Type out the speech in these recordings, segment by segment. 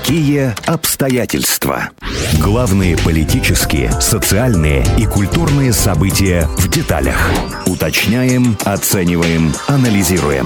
Какие обстоятельства? Главные политические, социальные и культурные события в деталях. Уточняем, оцениваем, анализируем.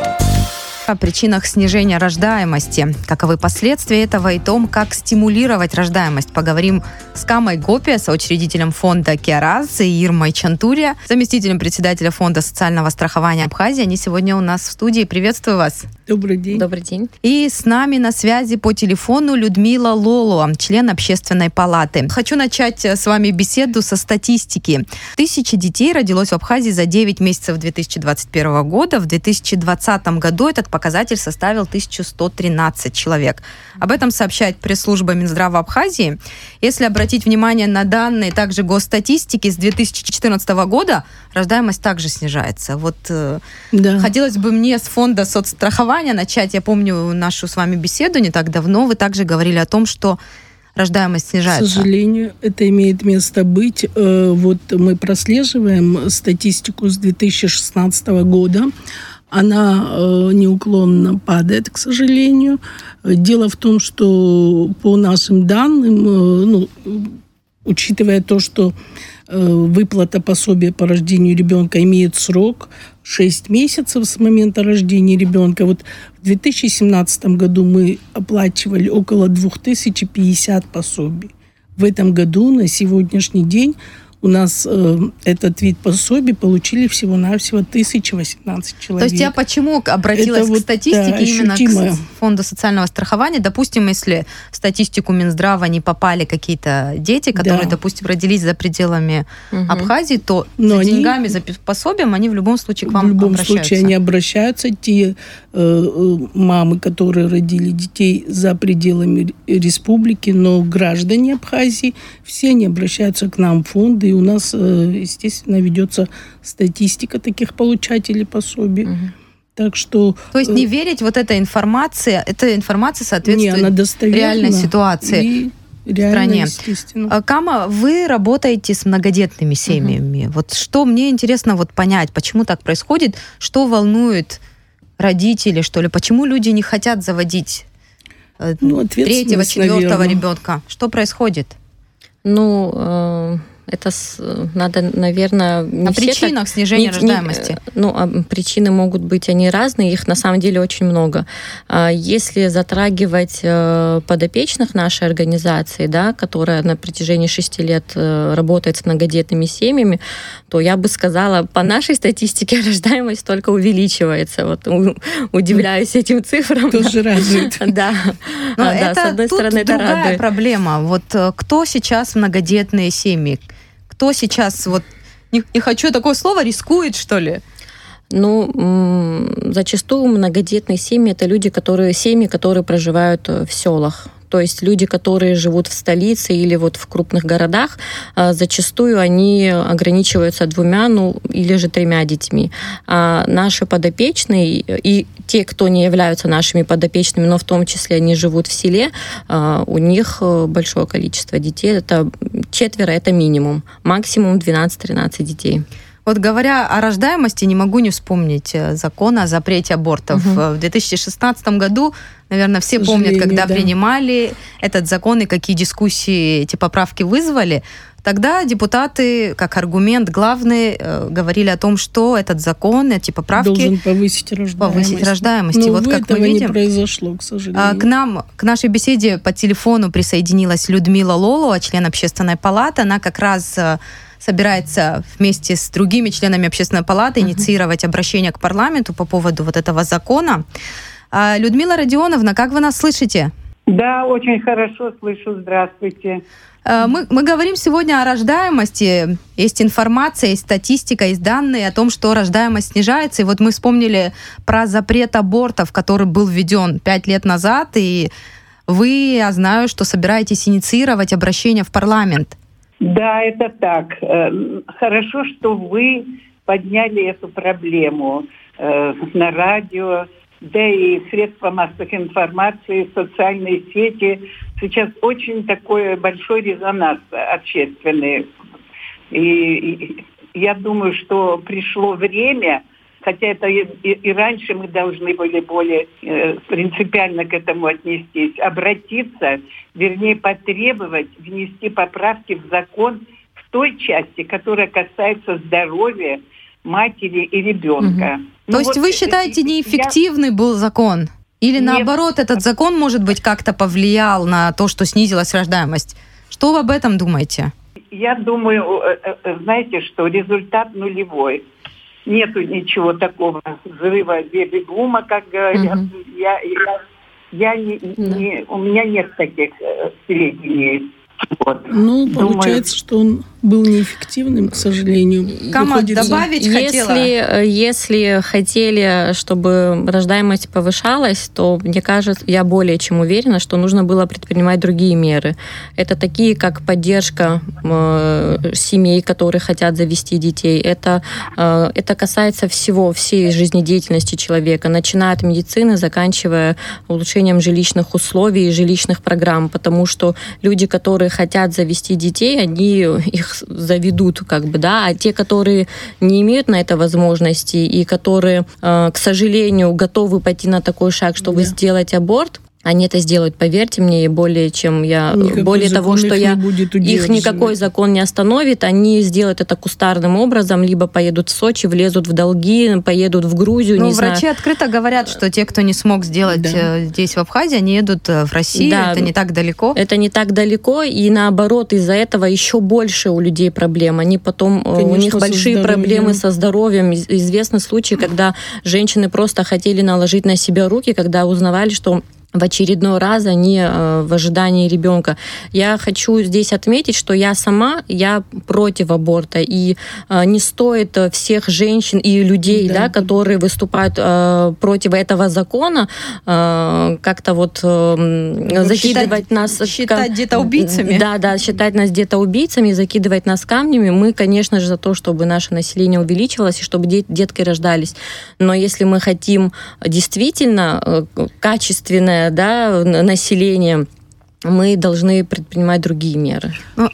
О причинах снижения рождаемости, каковы последствия этого и том, как стимулировать рождаемость. Поговорим с Камой Гопи, соучредителем фонда «Киараз», и Ирмой Чантурия, заместителем председателя фонда социального страхования Абхазии. Они сегодня у нас в студии. Приветствую вас. Добрый день. Добрый день. И с нами на связи по телефону Людмила Лоло, член Общественной палаты. Хочу начать с вами беседу со статистики. 1000 детей родилось в Абхазии за 9 месяцев 2021 года. В 2020 году этот показатель составил 1113 человек. Об этом сообщает пресс-служба Минздрава Абхазии. Если обратить внимание на данные также госстатистики, с 2014 года рождаемость также снижается. Хотелось бы мне с фонда соцстрахования начать. Я помню нашу с вами беседу не так давно. Вы также говорили о том, что рождаемость снижается. К сожалению, это имеет место быть. Мы прослеживаем статистику с 2016 года. Она неуклонно падает, к сожалению. Дело в том, что по нашим данным, учитывая то, что выплата пособия по рождению ребенка имеет срок 6 месяцев с момента рождения ребенка. В 2017 году мы оплачивали около 2050 пособий. В этом году, на сегодняшний день, у нас этот вид пособий получили всего-навсего 1018 человек. То есть я почему обратилась к статистике именно к фонду социального страхования? Допустим, если в статистику Минздрава не попали какие-то дети, которые, допустим, родились за пределами Абхазии, то за деньгами, за пособием они в любом случае к вам обращаются. В любом случае они обращаются. Те мамы, которые родили детей за пределами республики, но граждане Абхазии, все они обращаются к нам в фонды. И у нас, естественно, ведется статистика таких получателей пособий. Так что... То есть не верить эта информация соответствует реальной ситуации в стране. Кама, вы работаете с многодетными семьями. Что мне интересно понять, почему так происходит, что волнует родителей, что ли, почему люди не хотят заводить третьего, четвертого ребенка? Что происходит? Это надо, наверное... О причинах снижения рождаемости. Причины могут быть, они разные, их на самом деле очень много. Если затрагивать подопечных нашей организации, которая на протяжении 6 лет работает с многодетными семьями, то я бы сказала, по нашей статистике рождаемость только увеличивается. Удивляюсь этим цифрам. Тоже радует. Да. С одной стороны, это радует. Другая проблема. Кто сейчас многодетные семьи? Кто сейчас, не хочу такое слово, рискует, что ли? Зачастую многодетные семьи – это семьи, которые проживают в селах. То есть люди, которые живут в столице или в крупных городах, зачастую они ограничиваются 2 или же 3 детьми. А наши подопечные и те, кто не являются нашими подопечными, но в том числе они живут в селе, у них большое количество детей. Это 4 – это минимум. Максимум 12-13 детей. Говоря о рождаемости, не могу не вспомнить закон о запрете абортов. В 2016 году, наверное, все помнят, когда принимали этот закон и какие дискуссии эти поправки вызвали. Тогда депутаты, как аргумент главный, говорили о том, что этот закон, эти поправки... должен повысить рождаемость. Но как мы видим, не произошло, к сожалению. К нашей беседе по телефону присоединилась Людмила Лоло, член Общественной палаты. Она как раз собирается вместе с другими членами Общественной палаты инициировать обращение к парламенту по поводу этого закона. Людмила Родионовна, как вы нас слышите? Да, очень хорошо слышу. Здравствуйте. Мы говорим сегодня о рождаемости. Есть информация, есть статистика, есть данные о том, что рождаемость снижается. И мы вспомнили про запрет абортов, который был введен 5 лет назад. И вы, я знаю, что собираетесь инициировать обращение в парламент. Да, это так. Хорошо, что вы подняли эту проблему на радио, да и средства массовой информации, социальные сети. Сейчас очень такой большой резонанс общественный. И я думаю, что пришло время, хотя это и раньше мы должны были более принципиально к этому отнестись, обратиться, вернее, потребовать внести поправки в закон в той части, которая касается здоровья матери и ребенка. То есть вы считаете, неэффективный был закон? Или наоборот, этот закон, может быть, как-то повлиял на то, что снизилась рождаемость? Что вы об этом думаете? Я думаю, знаете, что результат нулевой. Нету ничего такого взрыва бэби-бума, как говорят. У меня нет таких сведений. Вот. Ну, получается, что он был неэффективным, к сожалению. Кама, добавить хотела? Если хотели, чтобы рождаемость повышалась, то, мне кажется, я более чем уверена, что нужно было предпринимать другие меры. Это такие, как поддержка семей, которые хотят завести детей. Это касается всей жизнедеятельности человека, начиная от медицины, заканчивая улучшением жилищных условий и жилищных программ, потому что люди, которые хотят завести детей, они их заведут, а те, которые не имеют на это возможности и которые, к сожалению, готовы пойти на такой шаг, чтобы сделать аборт, они это сделают, поверьте мне, и более того, что их никакой закон не остановит, они сделают это кустарным образом, либо поедут в Сочи, влезут в долги, поедут в Грузию, не знаю. Врачи открыто говорят, что те, кто не смог сделать здесь, в Абхазии, они едут в Россию, это не так далеко. Это не так далеко, и наоборот, из-за этого еще больше у людей проблем. Они потом, у них большие проблемы со здоровьем. Известны случаи, когда женщины просто хотели наложить на себя руки, когда узнавали, что в очередной раз они в ожидании ребенка. Я хочу здесь отметить, что я против аборта, и не стоит всех женщин и людей, которые выступают против этого закона, как-то закидывать нас... Считать где-то убийцами. Да, считать нас где-то убийцами, закидывать нас камнями. Мы, конечно же, за то, чтобы наше население увеличивалось и чтобы детки рождались. Но если мы хотим действительно качественное население, мы должны предпринимать другие меры.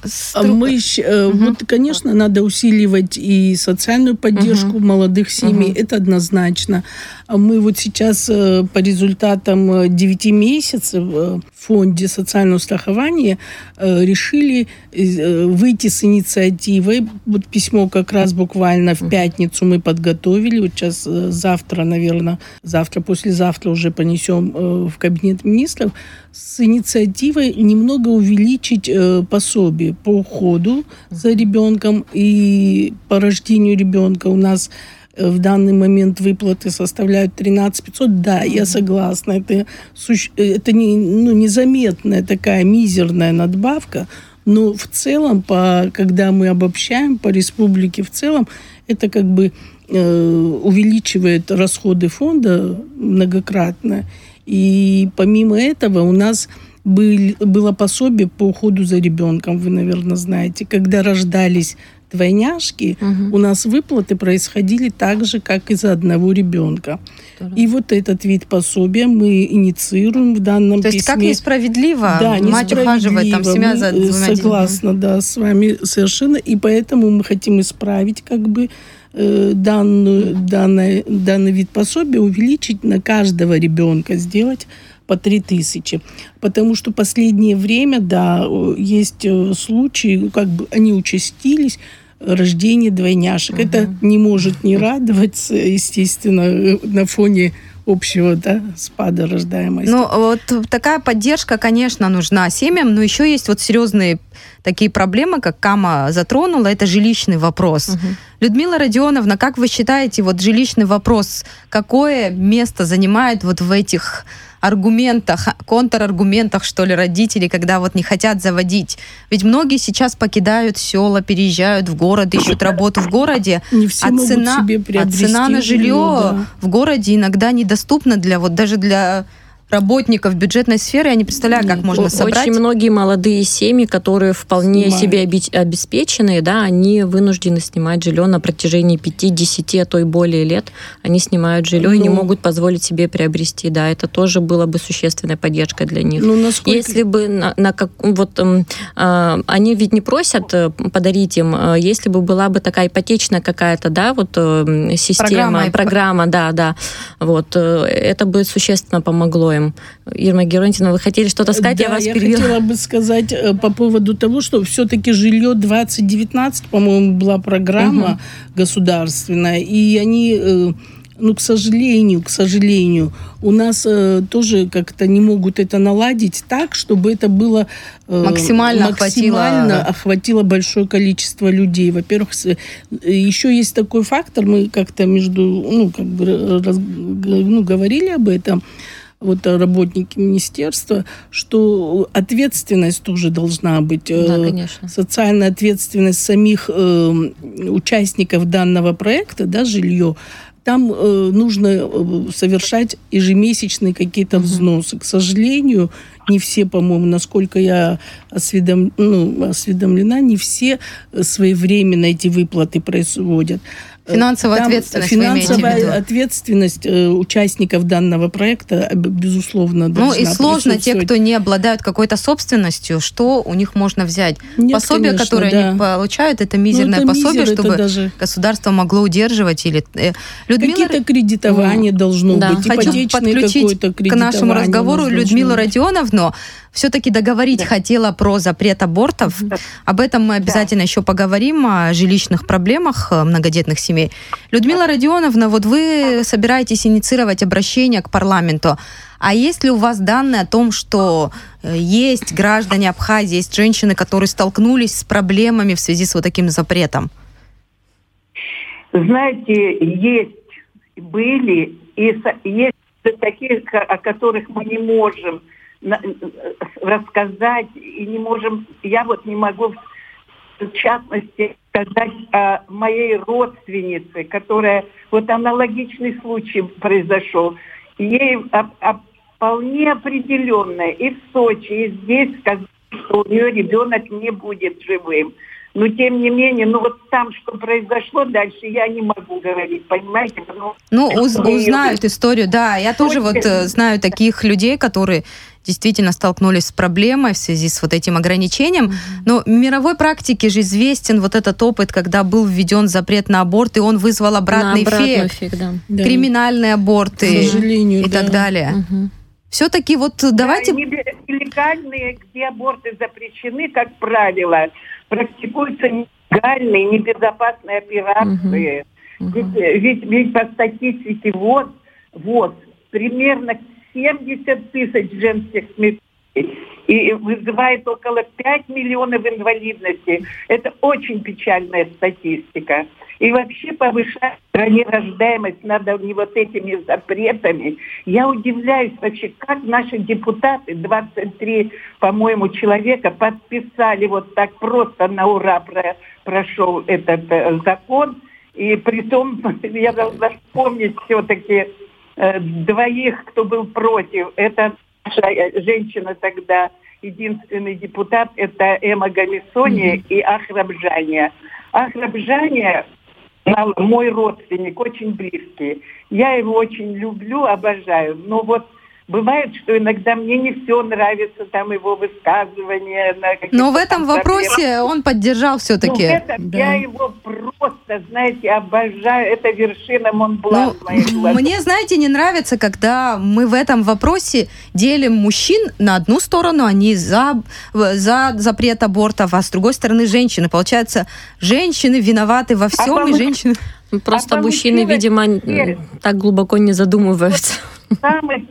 Конечно, надо усиливать и социальную поддержку молодых семей, это однозначно. Мы сейчас по результатам 9 месяцев в фонде социального страхования решили выйти с инициативой. Письмо как раз буквально в пятницу мы подготовили. Сейчас послезавтра уже понесем в Кабинет министров с инициативой немного увеличить пособие по уходу за ребенком и по рождению ребенка. У нас в данный момент выплаты составляют 13 500. Да, я согласна. Это незаметная такая мизерная надбавка, но в целом, когда мы обобщаем по республике в целом, это увеличивает расходы фонда многократно. И помимо этого у нас было пособие по уходу за ребенком, вы, наверное, знаете. Когда рождались двойняшки, у нас выплаты происходили так же, как и за одного ребенка. И этот вид пособия мы инициируем в данном письме. То есть как несправедливо мать ухаживает, семья за двумя детьми. Согласна, с вами совершенно. И поэтому мы хотим исправить данный вид пособия, увеличить на каждого ребенка, сделать по 3000. Потому что в последнее время, есть случаи, они участились, рождение двойняшек. Это не может не радовать, естественно, на фоне общего спада рождаемости. Такая поддержка, конечно, нужна семьям, но еще есть серьезные такие проблемы, как Кама затронула, это жилищный вопрос. Людмила Родионовна, как вы считаете, жилищный вопрос, какое место занимает в этих аргументах, контраргументах, что ли, родителей, когда не хотят заводить? Ведь многие сейчас покидают села, переезжают в город, ищут работу в городе, цена на жилье в городе иногда недоступна даже для работников бюджетной сферы, я не представляю, как можно собрать. Очень многие молодые семьи, которые вполне себе обеспеченные, да, они вынуждены снимать жилье на протяжении 5-10, а то и более лет. Они снимают жилье и не могут позволить себе приобрести. Да, это тоже было бы существенной поддержкой для них. Если бы они ведь не просят подарить им, если бы была бы такая ипотечная какая-то, да, вот система, программа, да, вот, это бы существенно помогло им. Ирма Геронтьевна, вы хотели что-то сказать? Да, я хотела бы сказать по поводу того, что все-таки жилье 2019, по-моему, была программа государственная, и они... к сожалению, у нас тоже как-то не могут это наладить так, чтобы это было максимально охватило большое количество людей. Во-первых, еще есть такой фактор, мы как-то говорили об этом, вот работники министерства, что ответственность тоже должна быть. Да, конечно. Социальная ответственность самих участников данного проекта, да, жилье. Там нужно совершать ежемесячные какие-то взносы. К сожалению, не все, по-моему, насколько я осведомлена, не все своевременно эти выплаты производят. Финансовая ответственность участников данного проекта, безусловно, должна присутствовать. И сложно те, кто не обладают какой-то собственностью, что у них можно взять? Пособие, конечно, которое они получают, это мизерное пособие, чтобы государство могло удерживать. Или какие-то кредитования должно быть. Хочу подключить к нашему разговору Людмилу Родионовну. Все-таки договорить хотела про запрет абортов. Об этом мы обязательно еще поговорим, о жилищных проблемах многодетных семей. Людмила Родионовна, вот вы собираетесь инициировать обращение к парламенту. А есть ли у вас данные о том, что есть граждане Абхазии, есть женщины, которые столкнулись с проблемами в связи с вот таким запретом? Знаете, были и есть такие, о которых мы не можем рассказать и не можем, я вот не могу в частности сказать о моей родственнице, которая, вот аналогичный случай произошел, ей вполне определенная и в Сочи, и здесь сказали, что у нее ребенок не будет живым. Но тем не менее, вот там, что произошло дальше, я не могу говорить, понимаете? Узнают историю, да. Я тоже знаю таких людей, которые действительно столкнулись с проблемой в связи с вот этим ограничением. Но в мировой практике же известен вот этот опыт, когда был введен запрет на аборт, и он вызвал обратный эффект. Да. Криминальные аборты, к сожалению, и так далее. Все-таки давайте... Нелегальные, где аборты запрещены, как правило, практикуются нелегальные, небезопасные операции. Ведь по статистике примерно 70 тысяч женских смертей и вызывает около 5 миллионов инвалидности. Это очень печальная статистика. И вообще повышать в стране рождаемость надо не вот этими запретами. Я удивляюсь вообще, как наши депутаты, 23, по-моему, человека, подписали вот так просто на ура прошел этот закон. И притом я должна вспомнить все-таки двоих, кто был против. Это наша женщина тогда, единственный депутат, это Эма Гамисония и Ахрабжания. Ахрабжания мой родственник, очень близкий. Я его очень люблю, обожаю. Но бывает, что иногда мне не все нравится, там его высказывания. Но в этом вопросе он поддержал все-таки. Я его просто, знаете, обожаю. Это вершина Монблан в моих глазах. Мне, знаете, не нравится, когда мы в этом вопросе делим мужчин на одну сторону, они за запрет абортов, а с другой стороны женщины. Получается, женщины виноваты во всем, и женщины... Просто мужчины, видимо, так глубоко не задумываются. Самый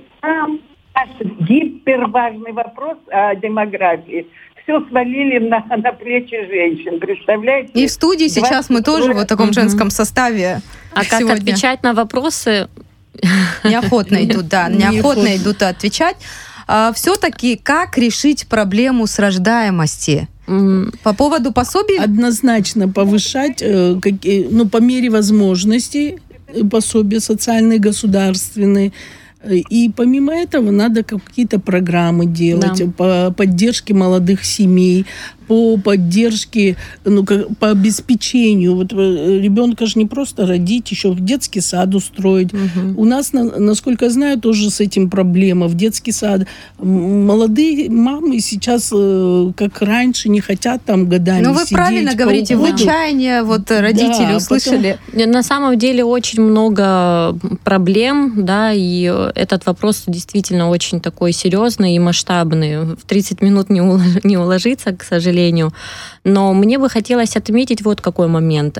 гиперважный вопрос о демографии. Все свалили на плечи женщин, представляете? И в студии сейчас мы тоже в таком женском составе. А как отвечать на вопросы? Неохотно идут, да, неохотно идут отвечать. Все-таки как решить проблему с рождаемостью? По поводу пособий? Однозначно повышать, по мере возможностей, пособия социальные, государственные, И помимо этого надо какие-то программы делать по поддержке молодых семей, по поддержке, по обеспечению. Вот ребенка же не просто родить, еще в детский сад устроить. У нас, насколько я знаю, тоже с этим проблема. В детский сад молодые мамы сейчас, как раньше, не хотят там годами сидеть. Ну, вы правильно говорите, в отчаянии родители услышали. На самом деле очень много проблем, да, и этот вопрос действительно очень такой серьезный и масштабный. В 30 минут не уложиться, к сожалению. Но мне бы хотелось отметить вот какой момент.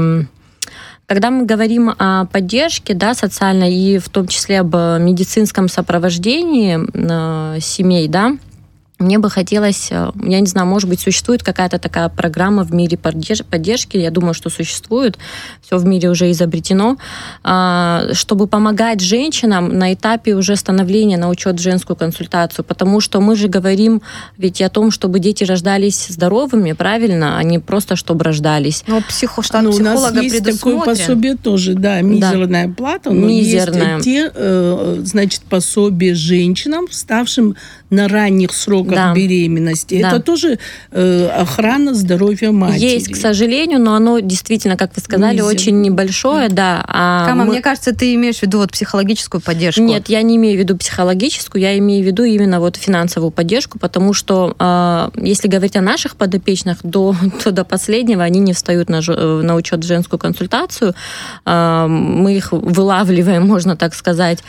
Когда мы говорим о поддержке, да, социальной и в том числе об медицинском сопровождении семей, да, мне бы хотелось, я не знаю, может быть, существует какая-то такая программа в мире поддержки, я думаю, что существует, все в мире уже изобретено, чтобы помогать женщинам на этапе уже становления на учет в женскую консультацию, потому что мы же говорим ведь о том, чтобы дети рождались здоровыми, правильно, а не просто чтобы рождались. Но штат психолога у нас есть такое пособие тоже, да, мизерная плата, но мизерная. Есть значит, пособие женщинам, ставшим на ранних сроках беременности. Да. Это тоже охрана здоровья матери. Есть, к сожалению, но оно действительно, как вы сказали, очень небольшое, да. Кама, мне кажется, ты имеешь в виду психологическую поддержку. Нет, я не имею в виду психологическую, я имею в виду именно финансовую поддержку, потому что если говорить о наших подопечных, то до последнего они не встают на учет в женскую консультацию. Мы их вылавливаем, можно так сказать.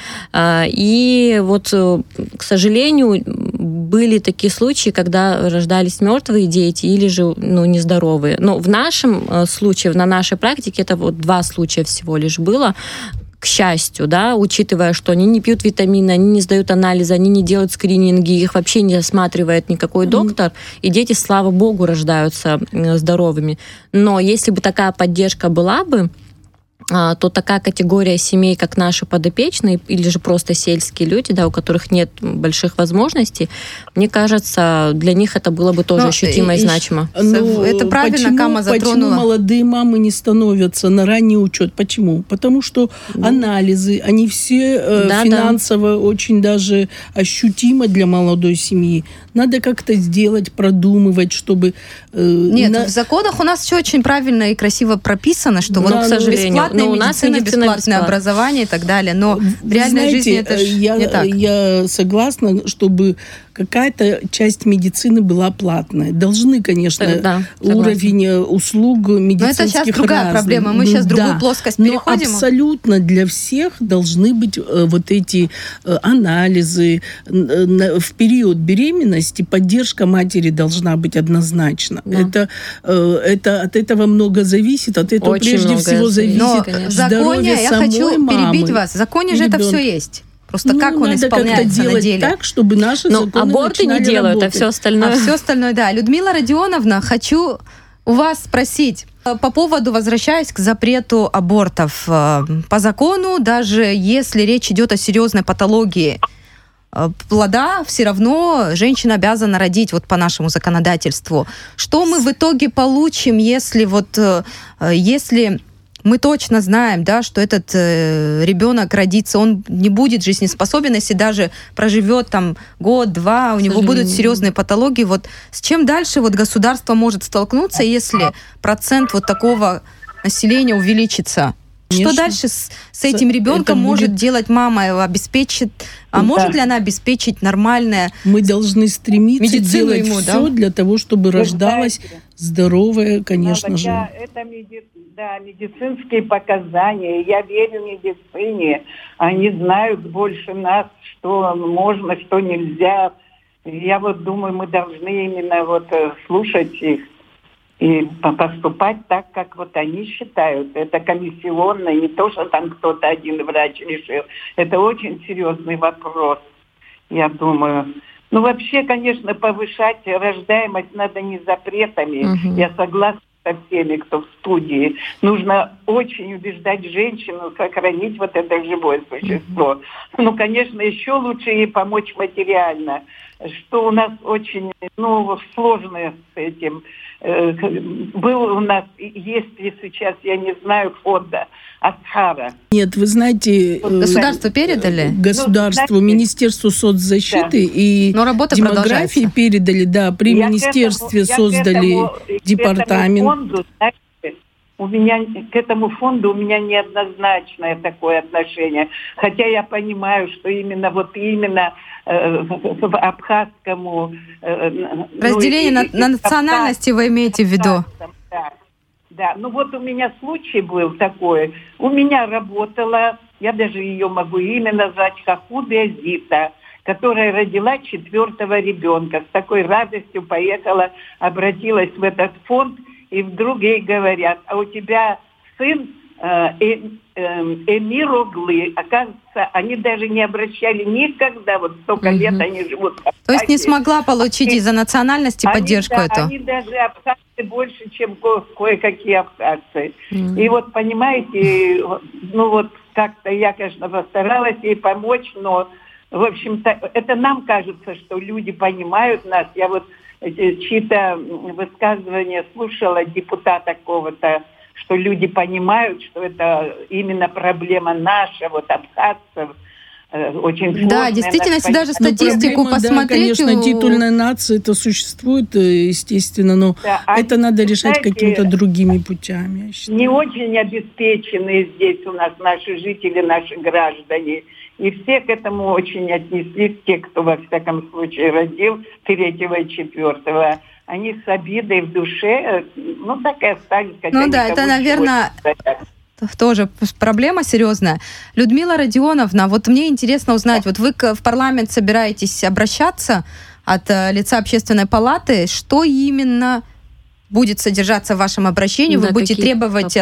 И к сожалению, были такие случаи, когда рождались мертвые дети или же нездоровые. Но в нашем случае, на нашей практике, это 2 случая всего лишь было. К счастью, да, учитывая, что они не пьют витамины, они не сдают анализы, они не делают скрининги, их вообще не осматривает никакой доктор, и дети, слава богу, рождаются здоровыми. Но если бы такая поддержка была бы, то такая категория семей, как наши подопечные, или же просто сельские люди, да, у которых нет больших возможностей, мне кажется, для них это было бы тоже ощутимо и значимо. Это правильно Кама затронула. Почему молодые мамы не становятся на ранний учет? Почему? Потому что анализы, они все финансово очень даже ощутимо для молодой семьи. Надо как-то сделать, продумывать, чтобы... Нет, в законах у нас все очень правильно и красиво прописано, что к сожалению, бесплатная медицина, бесплатное образование и так далее. Но в реальной жизни это же не так. Я согласна, чтобы какая-то часть медицины была платная. Должны, конечно, уровень услуг медицинских. Но это сейчас другая проблема. Мы сейчас в другую плоскость переходим. Но абсолютно для всех должны быть эти анализы. В период беременности поддержка матери должна быть однозначно. Да. Это от этого много зависит. От этого очень прежде всего зависит здоровье самой мамы. Я хочу перебить вас. В законе же это все есть. Просто как он исполняется на деле. Так, чтобы наши законы аборты не делают, работать. А все остальное. Все остальное, да. Людмила Родионовна, хочу у вас спросить по поводу, возвращаясь к запрету абортов. По закону, даже если речь идет о серьезной патологии плода, все равно женщина обязана родить по нашему законодательству. Что мы в итоге получим, если мы точно знаем, да, что этот ребенок родится, он не будет жизнеспособен, если даже проживет там год-два, у него будут серьезные патологии. С чем дальше государство может столкнуться, если процент такого населения увеличится? Конечно. Что дальше с этим ребенком может делать мама? Обеспечит, может ли она обеспечить нормальное? Мы должны стремиться делать все для того, чтобы рождалась здоровая, конечно же. Это медицинские показания. Я верю медицине. Они знают больше нас, что можно, что нельзя. Я думаю, мы должны именно слушать их и поступать так, как они считают. Это комиссионно, не то, что там кто-то один врач решил. Это очень серьезный вопрос, я думаю. Вообще, конечно, повышать рождаемость надо не запретами. Я согласна со всеми, кто в студии. Нужно очень убеждать женщину сохранить вот это живое существо. Ну, конечно, еще лучше ей помочь материально, что у нас очень, сложно с этим. Был у нас, есть ли сейчас, я не знаю, фонда Асхара. Нет, вы знаете... Государству передали? Государству, Министерству соцзащиты и демографии передали, да, при министерстве создали департамент. К этому фонду у меня неоднозначное такое отношение. Хотя я понимаю, что именно в абхазскому... Разделение на национальности вы имеете в виду? Да. Ну вот у меня случай был такой. У меня работала, я даже ее могу имя назвать, Хахудия Зита, которая родила 4-го ребенка. С такой радостью поехала, обратилась в этот фонд, и вдруг ей говорят: а у тебя сын Эмир Оглы. Оказывается, они даже не обращали никогда, вот столько лет они живут. То есть не смогла получить из-за национальности поддержку эту? Они даже абхазцы больше, чем кое-какие абхазцы. И вот, понимаете, как-то я, конечно, постаралась ей помочь, но, в общем-то, это нам кажется, что люди понимают нас. Я вот чьи-то высказывания слушала, депутата какого-то, что люди понимают, что это именно проблема наша, абхазцев, очень сложная. Да, действительно, если даже статистику посмотреть... Да, конечно, титульная нация, это существует, естественно, но это надо решать какими-то другими путями. Не очень обеспеченные здесь у нас наши жители, наши граждане. И все к этому очень отнеслись, те, кто, во всяком случае, родил 3-го и 4-го. Они с обидой в душе, так и остались. Это, наверное, тоже проблема серьезная. Людмила Родионовна, вот мне интересно узнать, вот вы в парламент собираетесь обращаться от лица Общественной палаты, что именно будет содержаться в вашем обращении? Вы будете требовать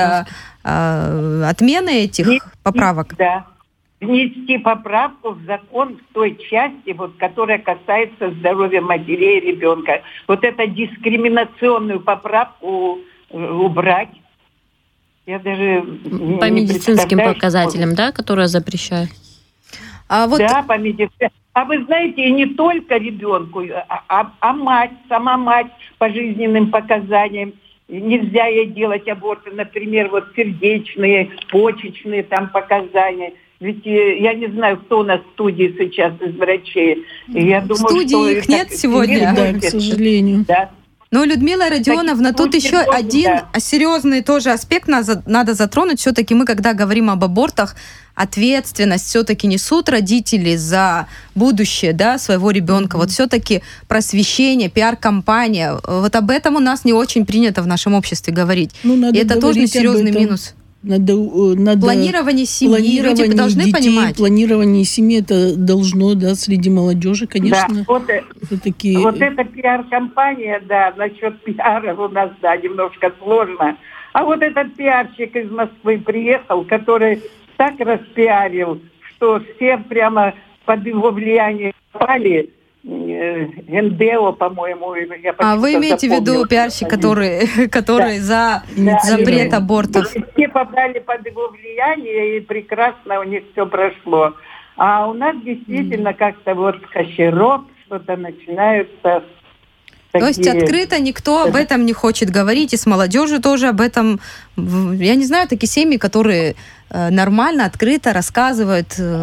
отмены этих поправок? Да. Внести поправку в закон в той части, которая касается здоровья матери и ребенка. Вот эту дискриминационную поправку убрать. Я даже по медицинским показателям, да, которая запрещает? Да, по медицинским. А вы знаете, и не только ребенку, а мать, сама мать по жизненным показаниям. Нельзя ей делать аборты, например, сердечные, почечные показания. Ведь я не знаю, кто у нас в студии сейчас из врачей. Я думаю, в студии их нет сегодня. Да, к сожалению. Да. Но, Людмила Родионовна, тут еще один серьезный тоже аспект надо затронуть. Все-таки мы, когда говорим об абортах, ответственность все-таки несут родители за будущее, своего ребенка. Вот все-таки просвещение, пиар-компания. Вот об этом у нас не очень принято в нашем обществе говорить. И это тоже серьезный минус. Планирование семьи, люди должны детей, понимать. Планирование семьи, это должно, среди молодежи, конечно. Да, эта пиар-компания, насчет пиара у нас, немножко сложно. А вот этот пиарщик из Москвы приехал, который так распиарил, что все прямо под его влиянием попали. Гендео, по-моему. Вы имеете в виду пиарщик, который за запрет абортов? Все попали под его влияние, и прекрасно у них все прошло. А у нас действительно как-то кашироп, что-то начинаются... То есть открыто никто об этом не хочет говорить, и с молодежью тоже об этом. Я не знаю, такие семьи, которые нормально, открыто рассказывают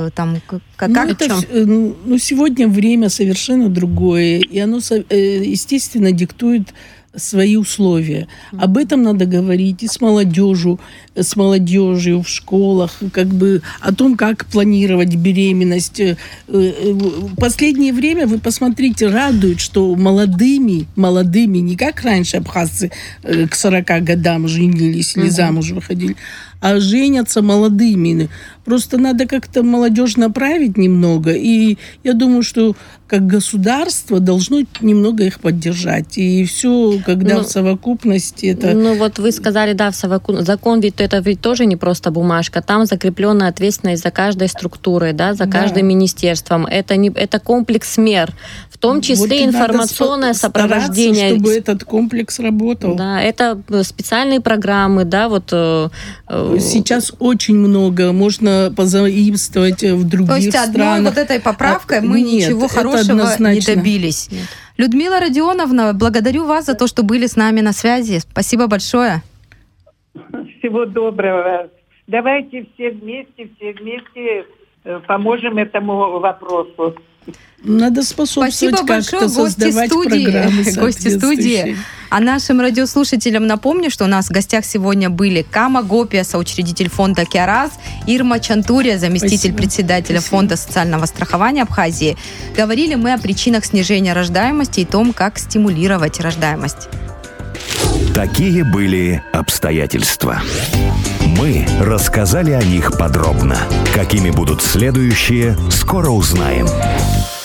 сегодня время совершенно другое, и оно, естественно, диктует свои условия. Об этом надо говорить и с молодежью в школах, о том, как планировать беременность. В последнее время, вы посмотрите, радует, что молодыми, не как раньше абхазцы к 40 годам женились или замуж выходили, а женятся молодыми. Просто надо как-то молодежь направить немного. И я думаю, что как государство должно немного их поддержать. И все, когда в совокупности это... Вот вы сказали, да, закон ведь это ведь тоже не просто бумажка. Там закрепленная ответственность за каждой структурой, да, за каждым министерством. Это комплекс мер. В том числе информационное сопровождение. Чтобы этот комплекс работал. Да, это специальные программы, да, вот... Сейчас очень много. Можно позаимствовать в других странах. То есть одной вот этой поправкой мы ничего хорошего не добились. Нет. Людмила Родионовна, благодарю вас за то, что были с нами на связи. Спасибо большое. Всего доброго. Давайте все вместе поможем этому вопросу. Надо способствовать как-то создавать программы гости студии. А нашим радиослушателям напомню, что у нас в гостях сегодня были Кама Гопия, соучредитель фонда «Киараз», Ирма Чантурия, заместитель председателя фонда социального страхования Абхазии. Говорили мы о причинах снижения рождаемости и том, как стимулировать рождаемость. Такие были обстоятельства. Мы рассказали о них подробно. Какими будут следующие, скоро узнаем.